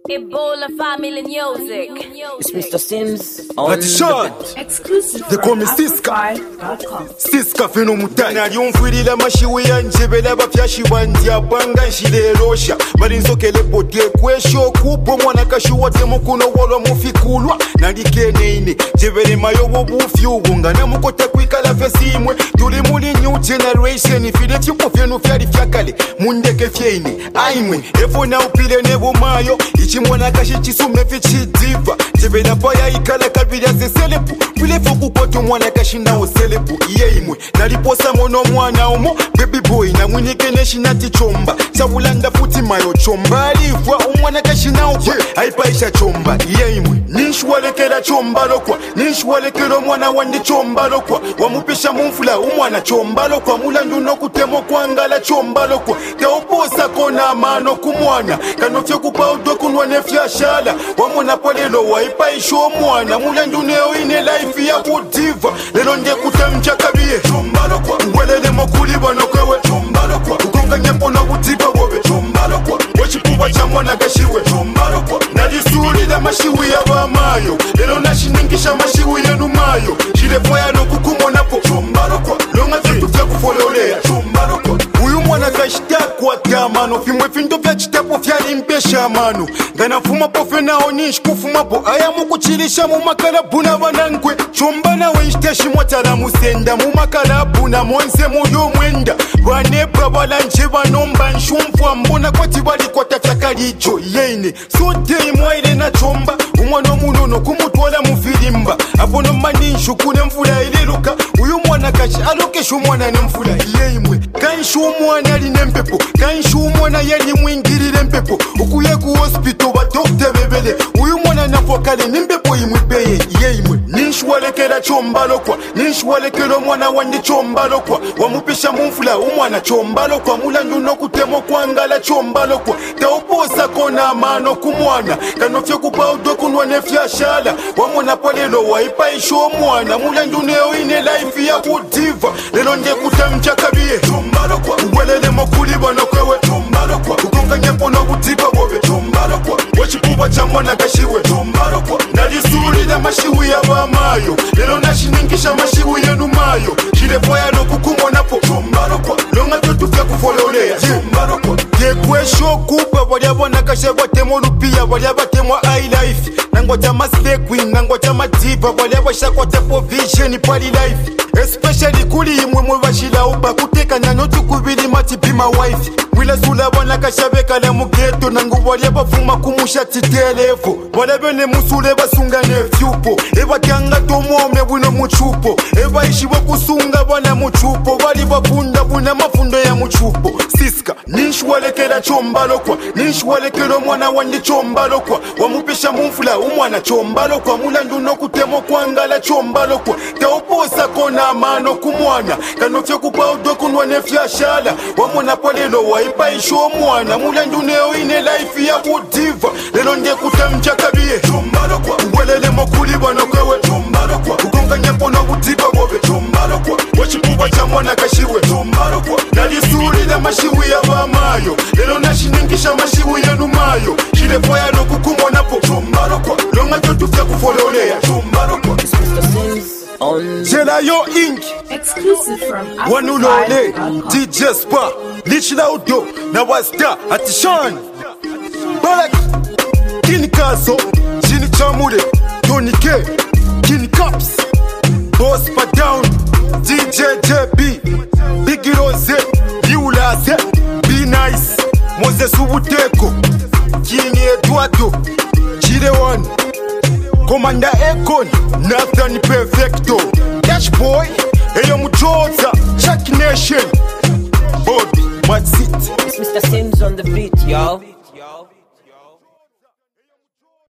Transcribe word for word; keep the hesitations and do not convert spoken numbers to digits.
Ebola family music. It's Mister Sims on Attention. the Exclusive They call me Siska. Siska fino mutani alyumvulira mashiwe yanjebera bafyashi bandi abanga nshirerosha bali nzokele bote kwesho kupo mwana kashuwa temukuno wolwa mufikulwa nalikeneine jebere mayo bufyu bungana mukote kwikala fesimwe tuli muli new generation file tyupo fyenu fyali fyakale mundeke fyeine aimwe efona upile nebo mayo ichimwana kashi chisume fichidiva jebera paya ikala kabila ze selepu file foku koto mwana kashi nawo selepu yeimwe naliposa mono mwana omo baby boy na mwinike neshinati chomba chabulanda futi mayo chomba alifwa umwana kashi nawo kwa haipaisha chomba yeimwe ninshwalekera chomba lokwa ninshwalekera mwana wandi chomba lokwa wamupisha mumfula umwana chomba lokwa mulandu nokutemo kwangala chomba lokwa teoposa kona amano kumwana kanofye kupa udokunwa nefyashala wamona polelo waipaisha omwana mulandu neo ine life ya budiva lelo nge kutemcha kabiye chomba lokwa ngwelele mokuli bano kwewe chomba lokwa ukonga nyepo na budiva wobe chomba lokwa wachipuwa cha mwana kashiwe chomba lokwa nalisulila mashiwi ya bamayo lelo nashiningisha mashiwi yenu mayo chilefoya no kukumonapo chomba lokwa longa zetu vya kufololea chomba lokwa uyu mwana kashitakwa tamano fimwe finto vya chitapo fyali mpesha amano nganafuma pofe nao nishi kufumapo aya mukuchilisha mumakalabu na banangwe chomba nawe ishiteshi mwatala musenda mumakalabu na monse muyo mwenda banepa balanje banomba nshumfwa mbona kwati bali kwa tafyakalicho yeine sote imwaile na chomba umwana munono kumutwala mufilimba abono manishu kune mfula ililuka uyu mwana kashi alokesha umwana ne mfula yeimwe kanshu umwana ali nempepo kanshu umwana yali mwingirire mpepo ukuye ku hospital ba doctor bebele uyu mwana nafokale nimpepo imwipeye yeimwe ninshwalekera chomba lokwa ninshwalekera mwana wandi chomba lokwa wamupisha mumfula umwana chomba lokwa mulandu nokutemo kwangala chomba lokwa teoposa kona amano kumwana kanofye kupa udokunwa nefyashala wamona polelo waipaisha omwana mulandu neo ine life ya budiva lelo nge kutemcha kabiye chomba lokwa ngwelele mokuli bano kwewe chomba lokwa ukonga nyepo no budiva wobe chomba lokwa wachipuwa cha mwana kashiwe chomba lokwa nalisulila mashiwi ya bamayo lelo nashiningisha mashiwi yenu mayo chilefoya no kukumonapo chomba lokwa longa zetu vya kufololea chomba lokwa yekwesho kupa walyabona kashe watemo lupia walyabatemwa ilife nangota masle queen nangota madiva walyabashakota po vision pali life especially kuli imwe mwe bashila uba kutekanya notukubili mati bima wife wila sula bana kashabeka la mugeto nangu walyabafuma kumushati televo walabene musule basungane fyupo eba kyanga tomome buno muchupo eba ishibo kusunga bana muchupo bali bafunda buna mafundo ya muchupo siska ninshwalekera chomba lokwa ninshwalekera mwana wandi chomba lokwa wamupisha mumfula umwana chomba lokwa mulandu nokutemo kwangala chomba lokwa teoposa kona amano kumwana kanofye kupa udokunwa nefyashala wamona polelo waipaisha omwana mulandu neo ine life ya budiva lelo nge kutemcha kabiye chomba lokwa ngwelele mokuli bano kwewe chomba lokwa ukonga nyepo no budiva wobe chomba lokwa wachipuwa cha mwana kashiwe chomba lokwa nalisulila mashiwi ya bamayo lelo nashiningisha mashiwi yenu mayo chilefoya no kukumonapo chomba lokwa longa zetu vya kufololea chomba lokwa Mister Sims on Jelayo Inc Exclusive from Wanulole D J Spa Lichlaudo na wasta Attention Balak Kini Kaso Chini Chamure Tony K Kini Caps Boss Pa Down D J J B Big Rose Liulase Be Nice Moses Ubuteko King Eduardo Chile One Commander Econ Nathan Perfecto Dash Boy Eyo Mujoza Chuck Nation Bobby What's it? It's Mister Sims on the beat, y'all.